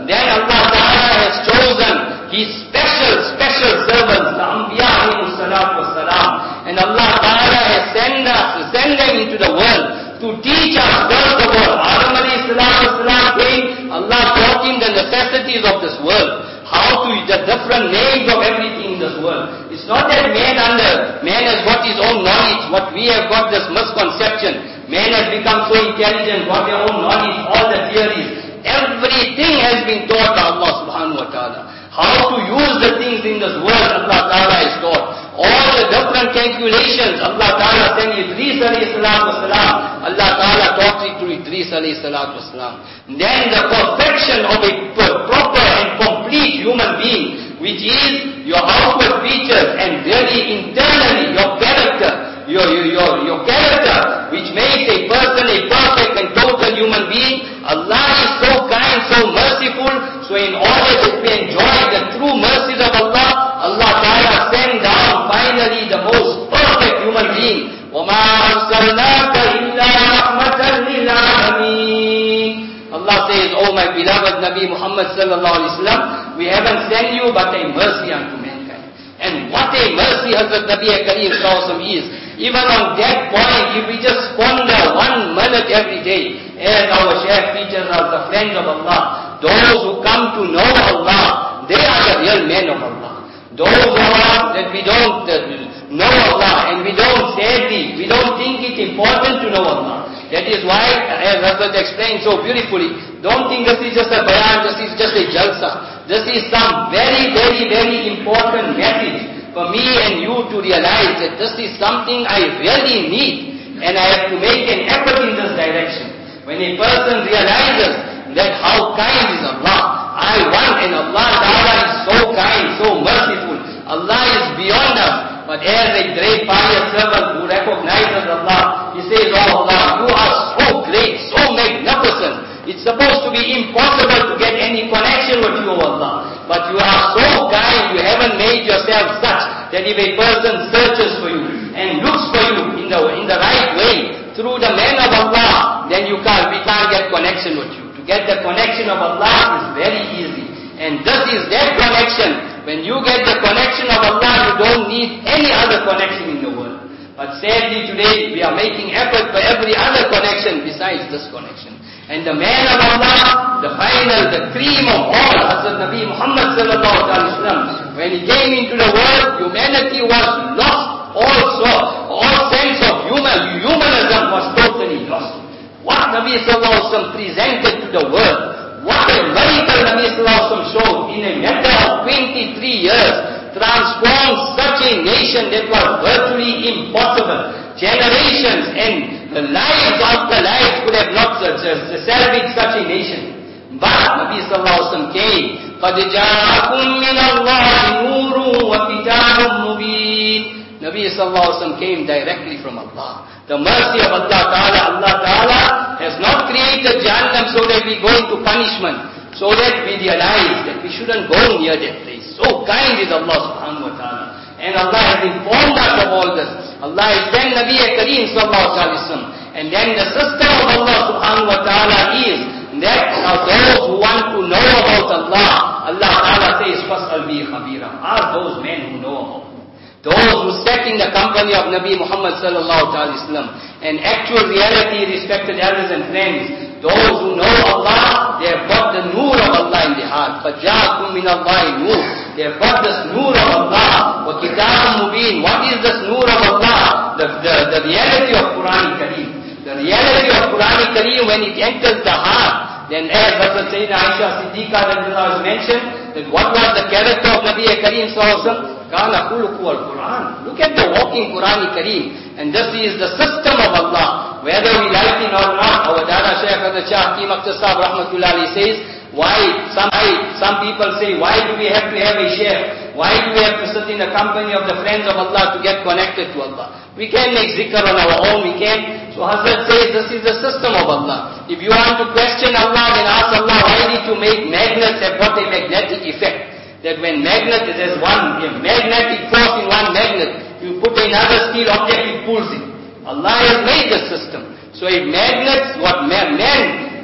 S2: then Allah Ta'ala has chosen His special, special servants, the Anbiya alayhi salatu wassalam. And Allah Ta'ala has sent us, sent them into the world to teach us, first of all, Adam alayhi salatu wassalam came, Allah taught him the necessities of this world. How to, the different names of everything in this world. It's not that man under, man has got his own knowledge, what we have got this misconception. Man has become so intelligent, got their own knowledge, all the theories. Everything has been taught by Allah subhanahu wa ta'ala. How to use the things in this world, Allah Ta'ala has taught. All the different calculations, Allah Ta'ala sent Idris alayhi salatu wasalam. Allah Ta'ala taught it to Idris alayhi salatu wasalam. Then the perfection of a proper and complete human being, which is your outward features and really internally your character, your, your, your, your character, which makes a person a perfect and total human being. Allah is so kind, so merciful, so in order that we enjoy the true mercies of Allah, Allah Ta'ala sent down finally the most perfect human being. وَمَا أَرْسَلْنَاكَ إِلَّا رَحْمَةً لِلْعَالَمِينَ. Allah says, "Oh my beloved Nabi Muhammad sallallahu alaihi wasallam, we haven't sent you but a mercy unto mankind." And what a mercy Hazrat Nabi Kareem sallallahu alaihi wasallam is. Even on that point, if we just ponder one minute every day, as our Shaykh teaches us, the friends of Allah, those who come to know Allah, they are the real men of Allah. Those who are that we don't uh, know Allah and we don't sadly, we don't think it important to know Allah. That is why, as Hazrat explained so beautifully, don't think this is just a bayan, this is just a jalsa. This is some very, very, very important message for me and you to realize that this is something I really need and I have to make an effort in this direction. When a person realizes that how kind is Allah, I want, and Allah Ta'ala is so kind, so merciful. Allah is beyond us. But as a great pious servant who recognizes Allah, he says, "Oh Allah, you are so great, so magnificent. It's supposed to be impossible to get any connection with you, Allah. But you are so kind, you haven't made yourself such that if a person searches for you and looks for you in the, in the right way, through the man of Allah, then you can't, we can't get connection with you. To get the connection of Allah is very easy. And this is that connection. When you get the connection of Allah, you don't need any other connection in the world. But sadly today, we are making effort for every other connection besides this connection. And the man of Allah, the final, the cream of all, Hazrat Nabi Muhammad sallallahu alaihi wasallam, when he came into the world, humanity was lost. Also, all sense of human, humanism was totally lost. What Nabi sallallahu alaihi wasallam presented to the world, what a miracle Nabi sallallahu alaihi wasallam showed in a matter of twenty-three years, transformed such a nation that was virtually impossible. Generations and the lives after lives could have not salvaged such a nation. But Nabi sallallahu alaihi wasallam came, قَدْ جَاءَكُمْ مِنَ اللَّهِ نُورٌ وَكِتَابٌ مُبِينٌ. Nabi sallallahu alaihi wasallam came directly from Allah. The mercy of Allah Ta'ala, Allah Ta'ala has not created Jahannam so that we go into punishment, so that we realize that we shouldn't go near that place. So kind is Allah subhanahu wa ta'ala. And Allah has informed us of all this. Allah has sent Nabi Kareem sallallahu alaihi wasallam. And then the system of Allah subhanahu wa ta'ala is that now those who want to know about Allah, Allah Ta'ala says, فَاسْأَلْ بِهِ خَبِيرًا. Are those men who know about Allah. Those who sat in the company of Nabi Muhammad sallallahu alaihi wasallam. And actual reality, respected elders and friends, those who know Allah, they have got the nur of Allah in their heart. فَجَاءَكُم مِّنَ اللَّهِ نُورٌ. They have got this nur of Allah. وَكِتَابٌ مُبِينٌ. What is this nur of Allah? The, the, the reality of Quran Kareem. The reality of Quran Kareem, when it enters the heart, then as Hazrat Sayyidina Aisha Siddiqa has mentioned, that what was the character of Nabi Kareem sallallahu alaihi wasallam? Kana khuluqu al-Quran. Look at the walking Quran Kareem. And this is the system of Allah. Whether we like it or not, our Dada Shaykh Hazrat Shah Hakeem Akhtar Sahib Rahmatullah Ali says, why, some, some people say, why do we have to have a shaykh? Why do we have to sit in the company of the friends of Allah to get connected to Allah? We can make zikr on our own, we can. So Hazrat says, this is the system of Allah. If you want to question Allah, then ask Allah, why did you make magnets have got a magnetic effect? That when magnet, there's one a magnetic force in one magnet, you put another steel object, it pulls it. Allah has made the system. So if magnets, what man, man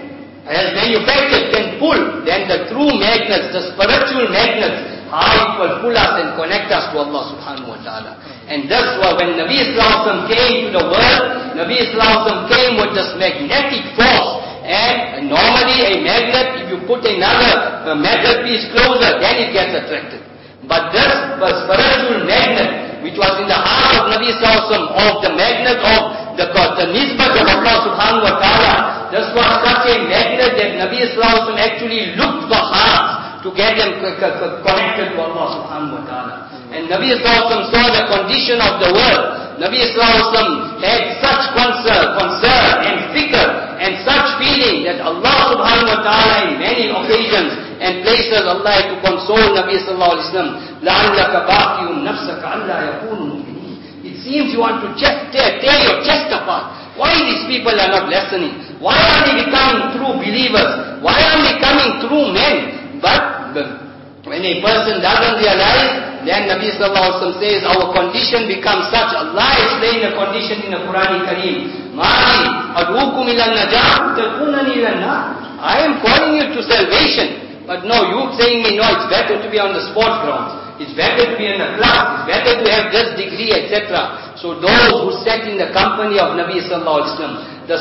S2: as manufactured can pull, then the true magnets, the spiritual magnets, how it will pull us and connect us to Allah subhanahu wa ta'ala. And that's why when Nabi Sallallahu came to the world, Nabi Sallallahu came with this magnetic force. And normally a magnet, if you put another metal piece closer, then it gets attracted. But this spiritual magnet, which was in the heart of Nabi Sallallahu of the magnet of the, the nisbat of Allah subhanahu wa ta'ala, this was such a magnet that Nabi Sallallahu actually looked for hearts to get them connected to Allah subhanahu wa ta'ala. And Nabi Sallallahu saw the condition of the world. Nabi Sallallahu had such concern, concern and fikr and such feeling that Allah subhanahu wa ta'ala in many occasions and places Allah had to console Nabi Sallallahu Alaihi Wasallam. لَعَلَّكَ بَاقِيٌ نَفْسَكَ أَلَّا يَكُونُوا مُؤْمِنِينَ. It seems you want to just tear, tear your chest apart. Why these people are not listening? Why are they becoming true believers? Why are they becoming true men? But when a person doesn't realize, then Nabi Sallallahu Alaihi Wasallam says, our condition becomes such. Allah explained the condition in the Quran Kareem. Mali ad'ukum ila an-najah tad'unani ila an-nar. I am calling you to salvation. But no, you saying me, no, it's better to be on the sports grounds. It's better to be in a class. It's better to have this degree, et cetera. So those who sat in the company of Nabi Sallallahu Alaihi Wasallam, the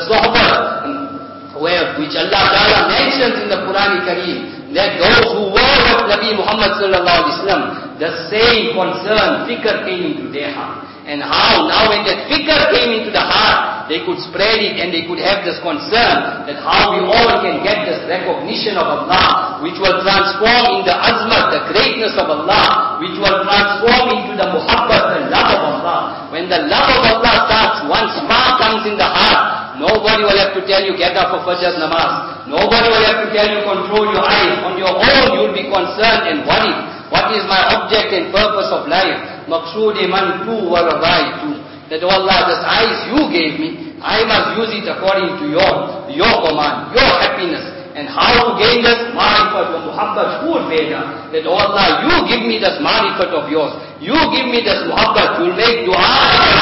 S2: Sahaba, where which Allah Ta'ala mentions in the Quran Kareem, that those who were with Nabi Muhammad Sallallahu Alaihi Wasallam, the same concern, fikr came into their heart. And how now when that fikr came into the heart, they could spread it and they could have this concern that how we all can get this recognition of Allah, which will transform in the azmat, the greatness of Allah, which will transform into the muhabbat, the love of Allah. When the love of Allah starts, one spark comes in the heart, nobody will have to tell you get up for Fajr namaz. Nobody will have to tell you control your eyes. On your own you will be concerned and worried. What is my object and purpose of life? Maqsood-e man tu wa radai tu. That, oh Allah, this eyes you gave me, I must use it according to your, your command, your happiness. And how to gain this? Ma'rifat wa muhabbat food veda. That, oh Allah, you give me this ma'rifat of yours. You give me this muhabbat. You'll make dua,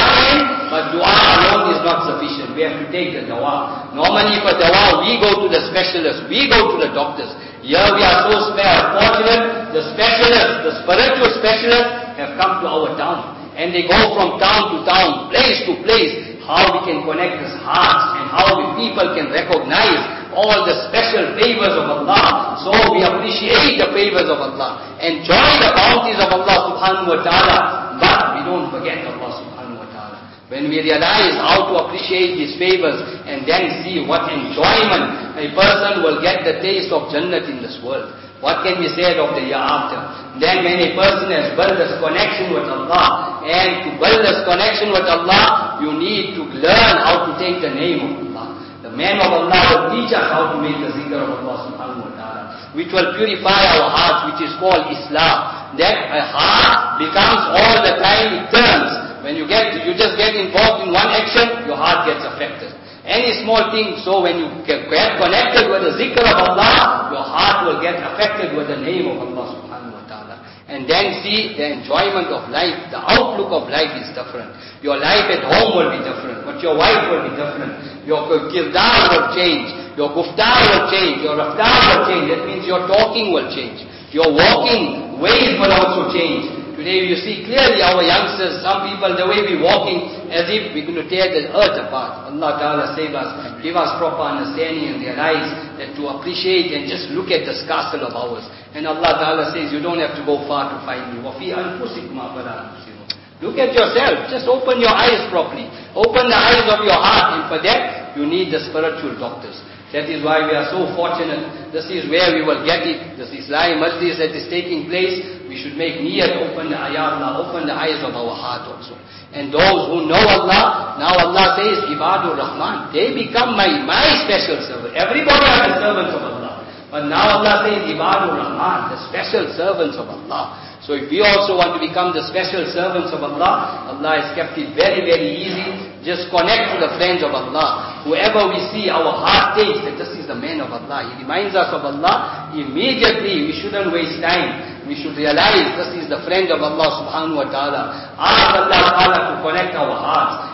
S2: but dua alone is not sufficient. We have to take the dua. Normally for dua, we go to the specialists, we go to the doctors. Here we are so fortunate, the specialists, the spiritual specialists have come to our town. And they go from town to town, place to place, how we can connect these hearts and how we people can recognize all the special favors of Allah. So we appreciate the favors of Allah, enjoy the bounties of Allah subhanahu wa ta'ala, but we don't forget Allah subhanahu wa ta'ala. When we realize how to appreciate His favors and then see what enjoyment a person will get the taste of Jannat in this world. What can be said of the year after? Then when a person has built this connection with Allah, and to build this connection with Allah, you need to learn how to take the name of Allah. The man of Allah will teach us how to make the zikr of Allah subhanahu wa ta'ala, which will purify our hearts, which is called Islam. That a heart becomes all the time, it turns. When you get, you just get involved in one action, your heart gets affected. Any small thing, so when you get connected with the zikr of Allah, your heart will get affected with the name of Allah subhanahu wa ta'ala. And then see the enjoyment of life, the outlook of life is different. Your life at home will be different, but your wife will be different. Your kirdar will change, your guftar will change, your raftar will change. That means your talking will change. Your walking ways will also change. Today you see clearly our youngsters, some people, the way we're walking, as if we're going to tear the earth apart. Allah Ta'ala save us, give us proper understanding and realize that to appreciate and just look at this castle of ours. And Allah Ta'ala says, you don't have to go far to find me. وَفِي أَنفُسِكُمْ أَفَلَا تُبْصِرُونَ. Look at yourself, just open your eyes properly. Open the eyes of your heart, and for that, you need the spiritual doctors. That is why we are so fortunate. This is where we will get it. This Islamic Majlis that is taking place, we should make niyat, open the ayah Allah, open the eyes of our heart also. And those who know Allah, now Allah says, Ibadur Rahman, they become my, my special servant. Everybody are the servants of Allah. But now Allah says, Ibadur Rahman, the special servants of Allah. So if we also want to become the special servants of Allah, Allah has kept it very, very easy. Just connect to the friends of Allah. Whoever we see, our heart takes that this is the man of Allah. He reminds us of Allah. Immediately, we shouldn't waste time. We should realize this is the friend of Allah subhanahu wa ta'ala. Ask Allah Ta'ala to connect our hearts.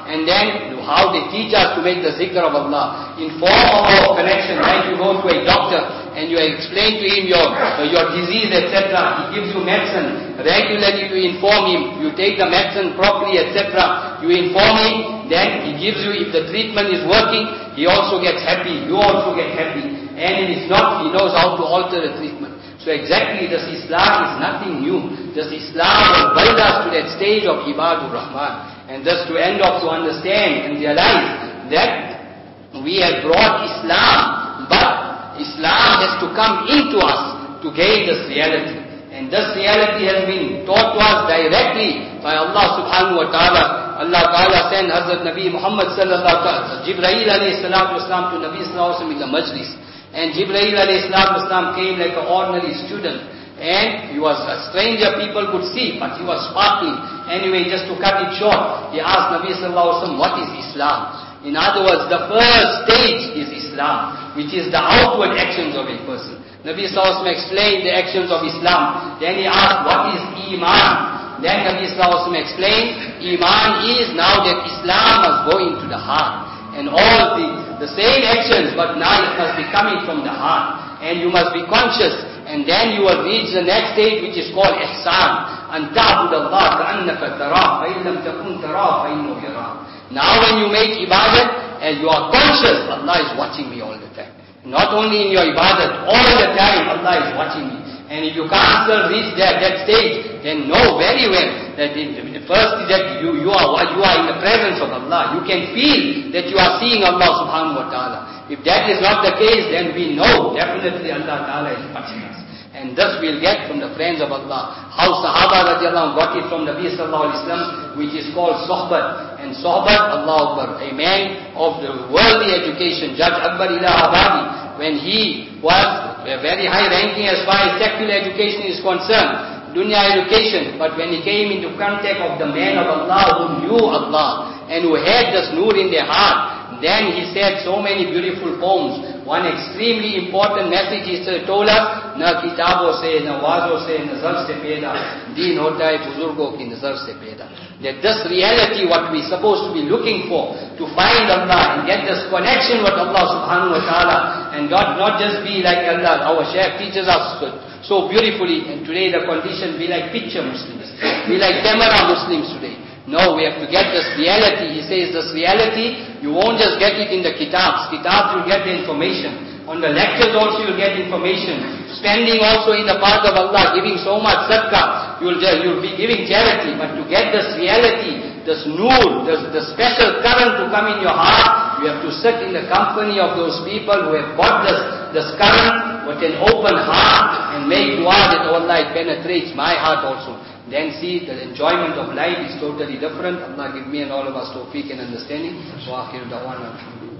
S2: and then how they teach us to make the zikr of Allah. In form of our connection, like you go to a doctor and you explain to him your, your disease, et cetera. He gives you medicine regularly to inform him. You take the medicine properly, et cetera. You inform him, then he gives you, if the treatment is working, he also gets happy, you also get happy. And if it's not, he knows how to alter the treatment. So exactly, this Islam is nothing new. This Islam will build us to that stage of Ibadur Rahman. And thus to end up to understand and realize that we have brought Islam, but Islam has to come into us to gain this reality. And this reality has been taught to us directly by Allah subhanahu wa ta'ala. Allah ta'ala sent Hazrat Nabi Muhammad sallallahu alaihi wasallam, Jibreel alayhi salatu wasalam to Nabi sallallahu alaihi wasallam in the majlis. And Jibreel alayhi salatu wasalam came like an ordinary student. And he was a stranger, people could see, but he was sparkling. Anyway, just to cut it short, he asked Nabi sallallahu alaihi wasallam, what is Islam? In other words, the first stage is Islam, which is the outward actions of a person. Nabi sallallahu alaihi wasallam explained the actions of Islam. Then he asked, what is Iman? Then Nabi sallallahu alaihi wasallam explained, Iman is now that Islam must go into the heart. And all the, the same actions, but now it must be coming from the heart. And you must be conscious. And then you will reach the next stage, which is called ihsan. أَن تَعْبُدَ اللَّهَ كَأَنَّكَ تَرَاهُ فَإِن لَمْ تَكُنْ تَرَاهُ فَإِنَّهُ يَرَاكَ. Now when you make ibadat, and you are conscious, Allah is watching me all the time. Not only in your ibadat, all the time Allah is watching me. And if you can't still reach that, that stage, then know very well that it, first is that you, you, are, you are in the presence of Allah. You can feel that you are seeing Allah subhanahu wa ta'ala. If that is not the case, then we know definitely Allah ta'ala is watching us. And thus we'll get from the friends of Allah how Sahaba radiallahu got it from Nabi sallallahu alaihi wasallam, which is called sohbat. And sohbat, Allah Akbar, a man of the worldly education, Judge Akbar Ila Abadi, when he was very high ranking as far as secular education is concerned, dunya education, but when he came into contact of the man of Allah who knew Allah and who had this nur in their heart, then he said so many beautiful poems. One extremely important message he told us, na kitabo se, na wazo se, nazar se peda, deen hota hai buzurgo ki nazar se peda. That this reality, what we supposed to be looking for, to find Allah and get this connection with Allah subhanahu wa ta'ala, and not, not just be like Allah, our Shaykh teaches us so beautifully, and today the condition be like picture Muslims, be like camera Muslims today. No, we have to get this reality. He says this reality, you won't just get it in the kitabs. Kitabs you'll get the information. On the lectures also you'll get information. Spending also in the path of Allah, giving so much sadaqah, you'll, you'll be giving charity. But to get this reality, this nur, this, this special current to come in your heart, you have to sit in the company of those people who have got this, this current with an open heart and make dua that, oh Allah, it penetrates my heart also. Then see, the enjoyment of life is totally different. Allah give me and all of us tawfiq and understanding. Wa akhiru da'wana alhamdulillah.